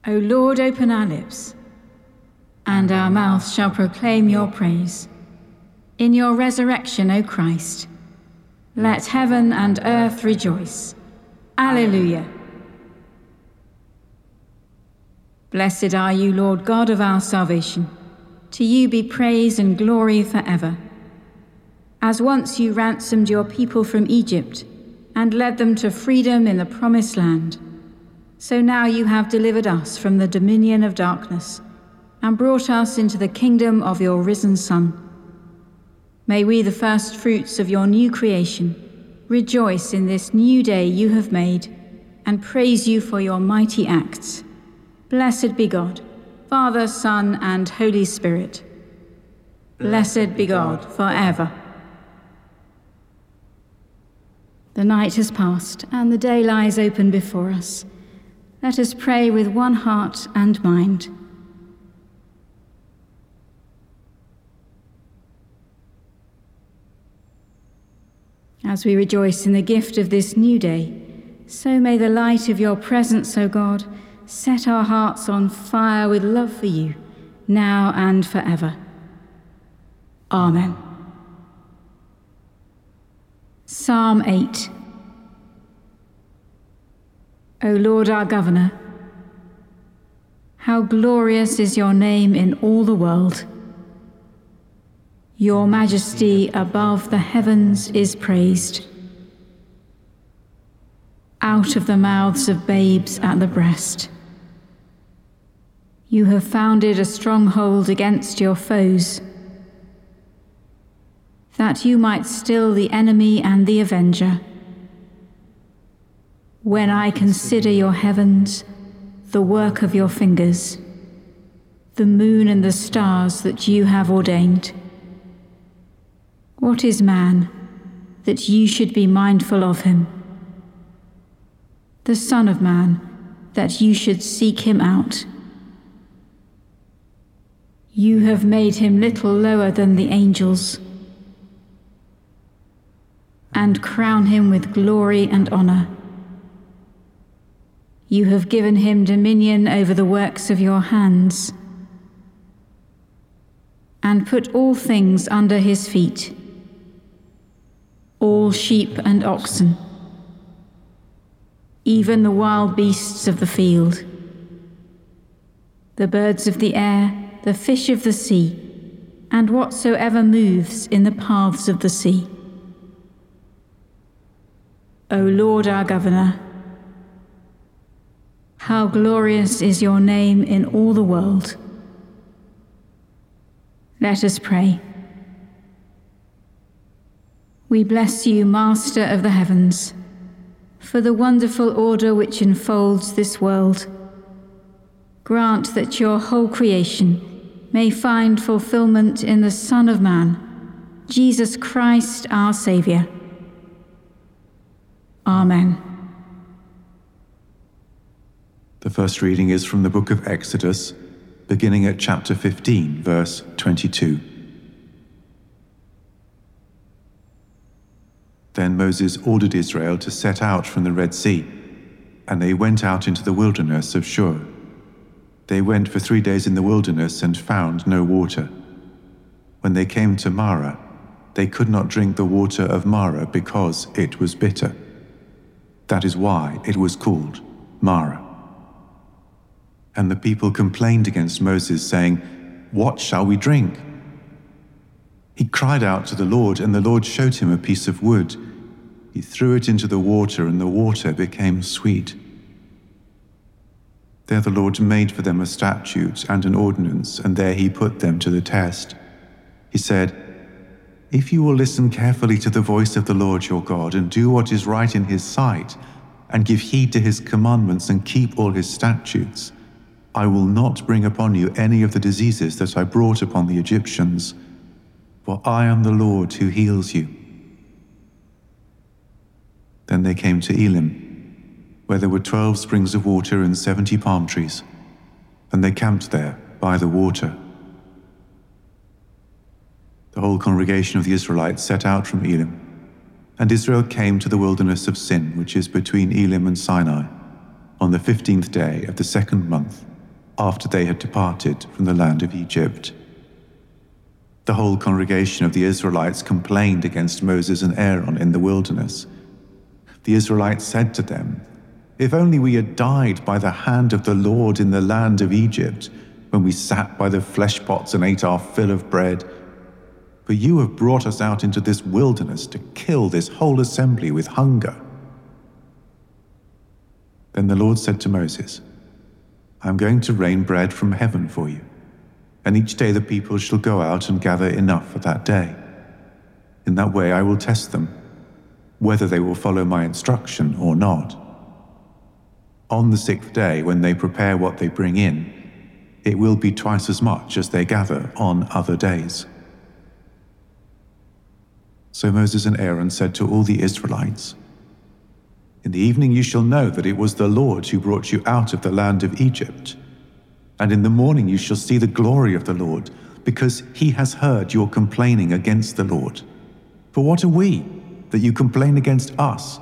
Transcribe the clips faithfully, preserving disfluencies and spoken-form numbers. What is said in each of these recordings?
O Lord, open our lips, and our mouths shall proclaim your praise. In your resurrection, O Christ, let heaven and earth rejoice. Alleluia. Blessed are you, Lord God of our salvation. To you be praise and glory forever. As once you ransomed your people from Egypt and led them to freedom in the promised land, so now you have delivered us from the dominion of darkness and brought us into the kingdom of your risen Son. May we, the first fruits of your new creation, rejoice in this new day you have made and praise you for your mighty acts. Blessed be God, Father, Son, and Holy Spirit. Blessed be God forever. The night has passed and the day lies open before us. Let us pray with one heart and mind. As we rejoice in the gift of this new day, so may the light of your presence, O God, set our hearts on fire with love for you, now and forever. Amen. Psalm eight. O Lord our Governor, how glorious is your name in all the world. Your majesty above the heavens is praised. Out of the mouths of babes at the breast, you have founded a stronghold against your foes, that you might still the enemy and the avenger. When I consider your heavens, the work of your fingers, the moon and the stars that you have ordained. What is man, that you should be mindful of him? The Son of Man, that you should seek him out. You have made him little lower than the angels, and crown him with glory and honor. You have given him dominion over the works of your hands, and put all things under his feet, all sheep and oxen, even the wild beasts of the field, the birds of the air, the fish of the sea, and whatsoever moves in the paths of the sea. O Lord our Governor, how glorious is your name in all the world. Let us pray. We bless you, Master of the heavens, for the wonderful order which enfolds this world. Grant that your whole creation may find fulfillment in the Son of Man, Jesus Christ our Saviour. Amen. The first reading is from the book of Exodus, beginning at chapter fifteen, verse twenty-two. Then Moses ordered Israel to set out from the Red Sea, and they went out into the wilderness of Shur. They went for three days in the wilderness and found no water. When they came to Marah, they could not drink the water of Marah because it was bitter. That is why it was called Marah. And the people complained against Moses, saying, "What shall we drink?" He cried out to the Lord, and the Lord showed him a piece of wood. He threw it into the water, and the water became sweet. There the Lord made for them a statute and an ordinance, and there he put them to the test. He said, "If you will listen carefully to the voice of the Lord your God, and do what is right in his sight, and give heed to his commandments, and keep all his statutes, I will not bring upon you any of the diseases that I brought upon the Egyptians, for I am the Lord who heals you." Then they came to Elim, where there were twelve springs of water and seventy palm trees, and they camped there by the water. The whole congregation of the Israelites set out from Elim, and Israel came to the wilderness of Sin, which is between Elim and Sinai, on the fifteenth day of the second month after they had departed from the land of Egypt. The whole congregation of the Israelites complained against Moses and Aaron in the wilderness. The Israelites said to them, "If only we had died by the hand of the Lord in the land of Egypt, when we sat by the flesh pots and ate our fill of bread. For you have brought us out into this wilderness to kill this whole assembly with hunger." Then the Lord said to Moses, "I am going to rain bread from heaven for you, and each day the people shall go out and gather enough for that day. In that way I will test them, whether they will follow my instruction or not. On the sixth day, when they prepare what they bring in, it will be twice as much as they gather on other days." So Moses and Aaron said to all the Israelites, "In the evening you shall know that it was the Lord who brought you out of the land of Egypt. And in the morning you shall see the glory of the Lord, because he has heard your complaining against the Lord. For what are we, that you complain against us?"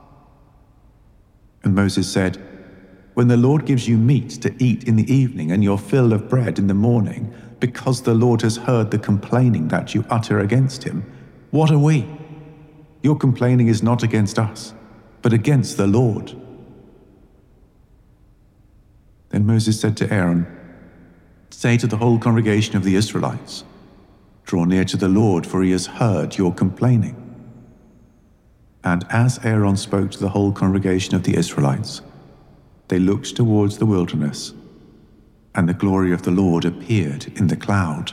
And Moses said, "When the Lord gives you meat to eat in the evening and your fill of bread in the morning, because the Lord has heard the complaining that you utter against him, what are we? Your complaining is not against us, but against the Lord." Then Moses said to Aaron, "Say to the whole congregation of the Israelites, 'Draw near to the Lord, for he has heard your complaining.'" And as Aaron spoke to the whole congregation of the Israelites, they looked towards the wilderness, and the glory of the Lord appeared in the cloud.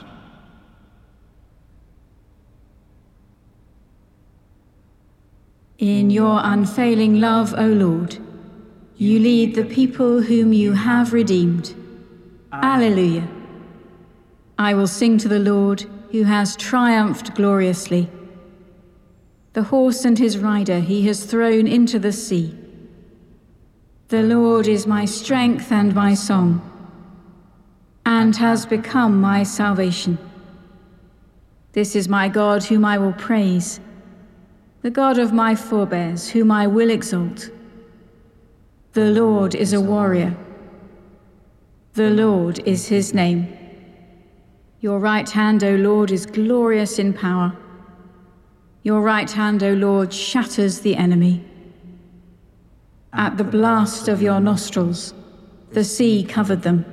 In your unfailing love, O Lord, you lead the people whom you have redeemed. Alleluia. I will sing to the Lord, who has triumphed gloriously. The horse and his rider he has thrown into the sea. The Lord is my strength and my song, and has become my salvation. This is my God whom I will praise, the God of my forebears whom I will exalt. The Lord is a warrior. The Lord is his name. Your right hand, O Lord, is glorious in power. Your right hand, O Lord, shatters the enemy. At the blast of your nostrils, the sea covered them.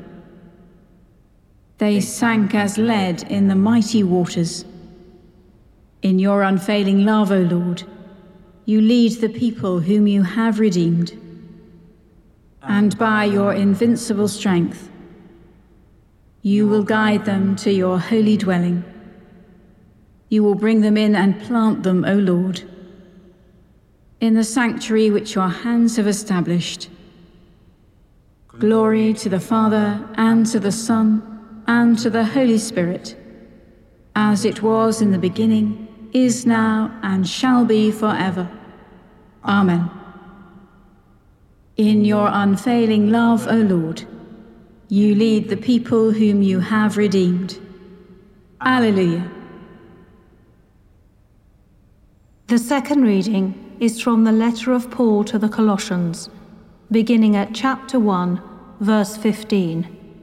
They sank as lead in the mighty waters. In your unfailing love, O Lord, you lead the people whom you have redeemed. And by your invincible strength, you will guide them to your holy dwelling. You will bring them in and plant them, O Lord, in the sanctuary which your hands have established. Glory to the Father, and to the Son, and to the Holy Spirit, as it was in the beginning, is now, and shall be forever. Amen. In your unfailing love, O Lord, you lead the people whom you have redeemed. Alleluia. The second reading is from the letter of Paul to the Colossians, beginning at chapter one, verse fifteen.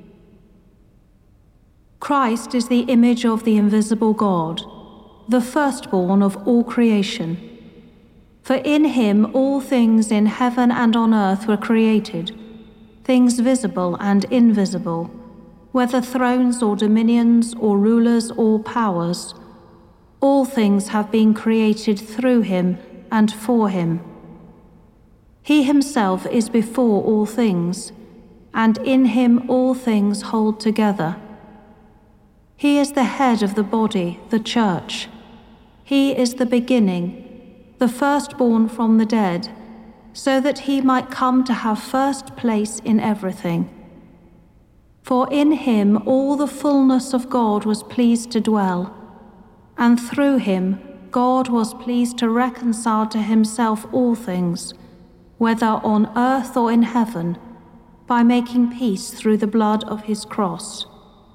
Christ is the image of the invisible God, the firstborn of all creation. For in him all things in heaven and on earth were created, things visible and invisible, whether thrones or dominions or rulers or powers. All things have been created through him and for him. He himself is before all things, and in him all things hold together. He is the head of the body, the church. He is the beginning, the firstborn from the dead, so that he might come to have first place in everything. For in him all the fullness of God was pleased to dwell, and through him God was pleased to reconcile to himself all things, whether on earth or in heaven, by making peace through the blood of his cross.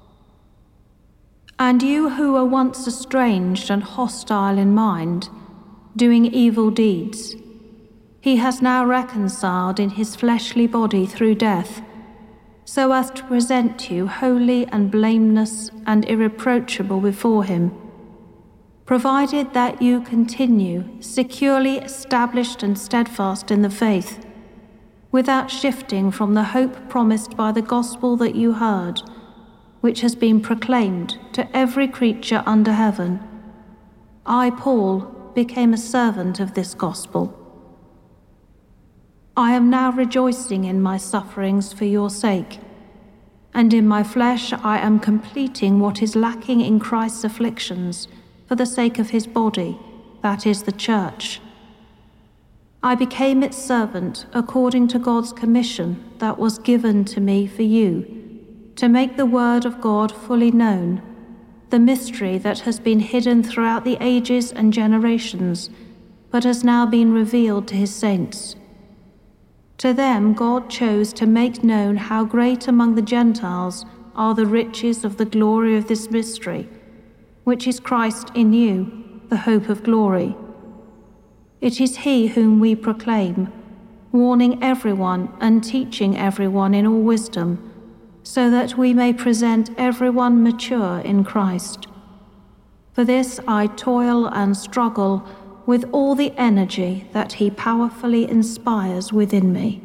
And you who were once estranged and hostile in mind, doing evil deeds, he has now reconciled in his fleshly body through death, so as to present you holy and blameless and irreproachable before him, provided that you continue securely established and steadfast in the faith, without shifting from the hope promised by the gospel that you heard, which has been proclaimed to every creature under heaven. I, Paul, became a servant of this gospel. I am now rejoicing in my sufferings for your sake, and in my flesh I am completing what is lacking in Christ's afflictions for the sake of his body, that is the church. I became its servant according to God's commission that was given to me for you, to make the word of God fully known, the mystery that has been hidden throughout the ages and generations, but has now been revealed to his saints. To them God chose to make known how great among the Gentiles are the riches of the glory of this mystery, which is Christ in you, the hope of glory. It is he whom we proclaim, warning everyone and teaching everyone in all wisdom, so that we may present everyone mature in Christ. For this I toil and struggle with all the energy that he powerfully inspires within me.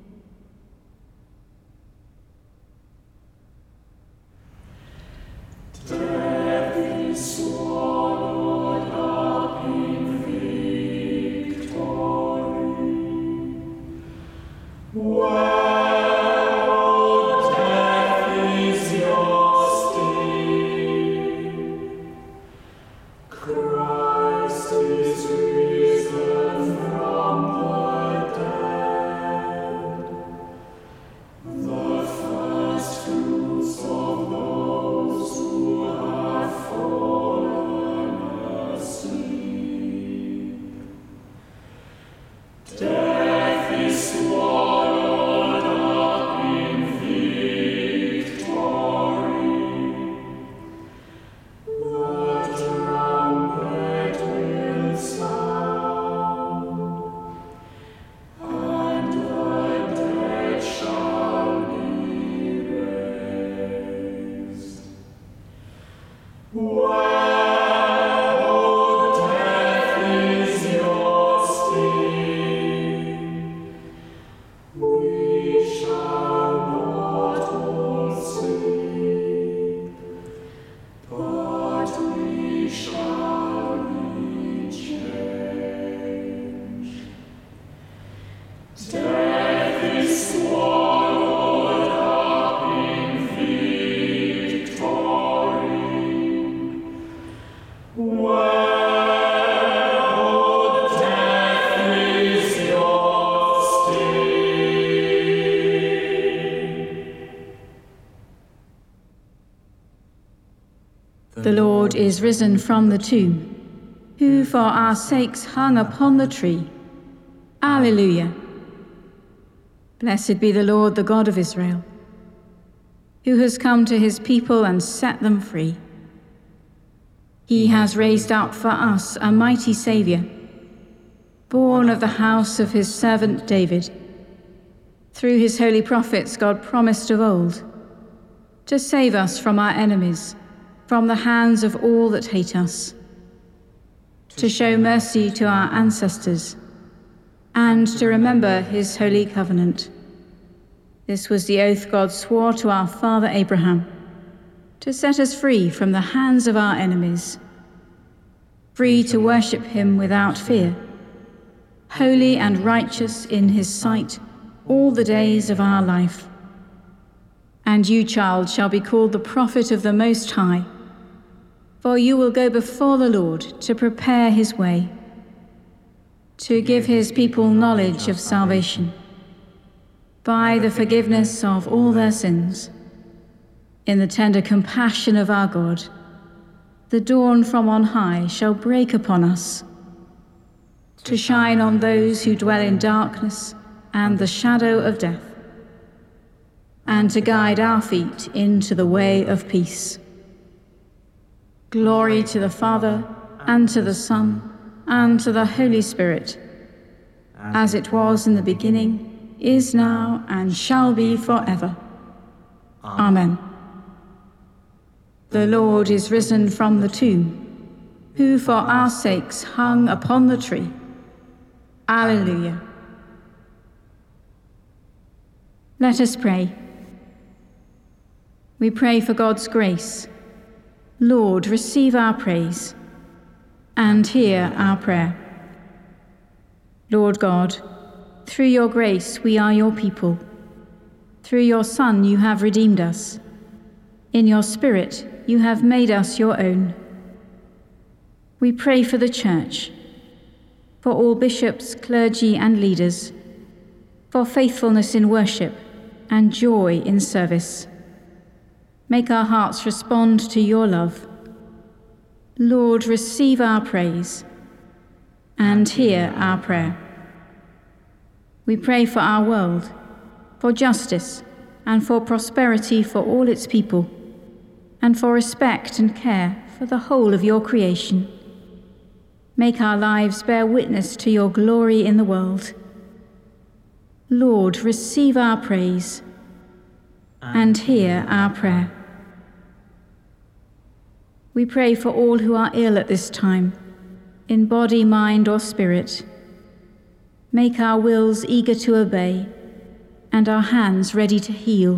The Lord is risen from the tomb, who for our sakes hung upon the tree. Alleluia. Blessed be the Lord, the God of Israel, who has come to his people and set them free. He has raised up for us a mighty Saviour, born of the house of his servant David. Through his holy prophets God promised of old to save us from our enemies, from the hands of all that hate us, to show mercy to our ancestors, and to remember his holy covenant. This was the oath God swore to our father Abraham, to set us free from the hands of our enemies, free to worship him without fear, holy and righteous in his sight all the days of our life. And you, child, shall be called the prophet of the Most High, for you will go before the Lord to prepare his way, to give his people knowledge of salvation, by the forgiveness of all their sins. In the tender compassion of our God, the dawn from on high shall break upon us, to shine on those who dwell in darkness and the shadow of death, and to guide our feet into the way of peace. Glory to the Father, and to the Son, and to the Holy Spirit, as it was in the beginning, is now, and shall be forever. Amen. The Lord is risen from the tomb, who for our sakes hung upon the tree. Alleluia. Let us pray. We pray for God's grace. Lord, receive our praise, and hear our prayer. Lord God, through your grace we are your people. Through your Son you have redeemed us. In your Spirit you have made us your own. We pray for the Church, for all bishops, clergy and leaders, for faithfulness in worship and joy in service. Make our hearts respond to your love. Lord, receive our praise, and hear our prayer. We pray for our world, for justice and for prosperity for all its people, and for respect and care for the whole of your creation. Make our lives bear witness to your glory in the world. Lord, receive our praise, and hear our prayer. We pray for all who are ill at this time, in body, mind, or spirit. Make our wills eager to obey, and our hands ready to heal.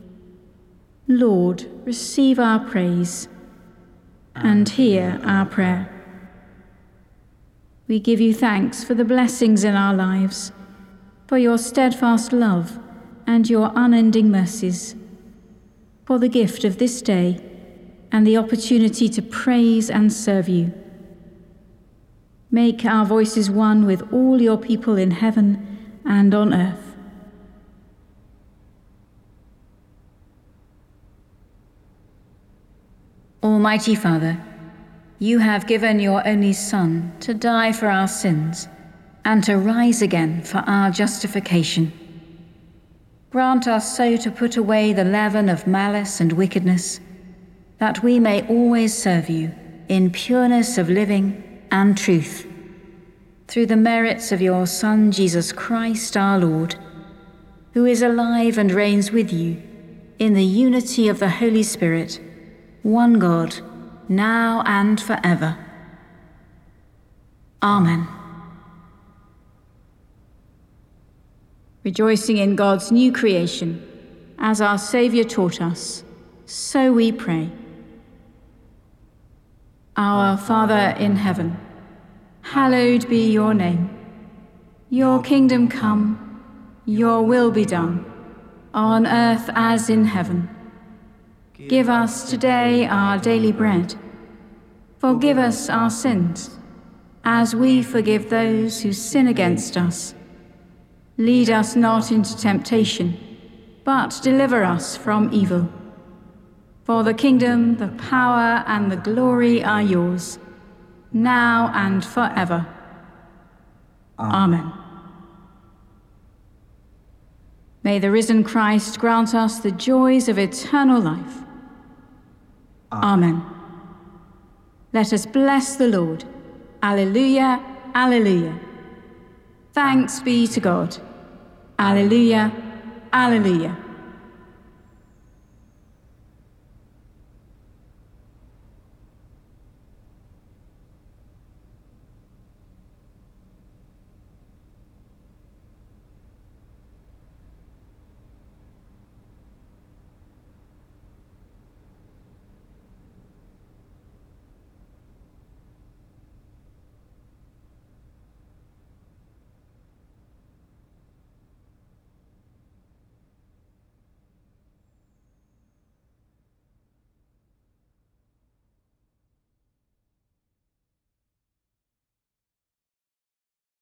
Lord, receive our praise, and hear our prayer. We give you thanks for the blessings in our lives, for your steadfast love and your unending mercies, for the gift of this day and the opportunity to praise and serve you. Make our voices one with all your people in heaven and on earth. Almighty Father, you have given your only Son to die for our sins and to rise again for our justification. Grant us so to put away the leaven of malice and wickedness, that we may always serve you in pureness of living and truth, through the merits of your Son, Jesus Christ our Lord, who is alive and reigns with you in the unity of the Holy Spirit, one God, now and forever. Amen. Rejoicing in God's new creation, as our Saviour taught us, so we pray. Our Father in heaven, hallowed be your name. Your kingdom come, your will be done, on earth as in heaven. Give us today our daily bread. Forgive us our sins, as we forgive those who sin against us. Lead us not into temptation, but deliver us from evil. For the kingdom, the power, and the glory are yours, now and forever. Amen. May the risen Christ grant us the joys of eternal life. Amen. Let us bless the Lord. Alleluia, alleluia. Thanks be to God. Alleluia, alleluia.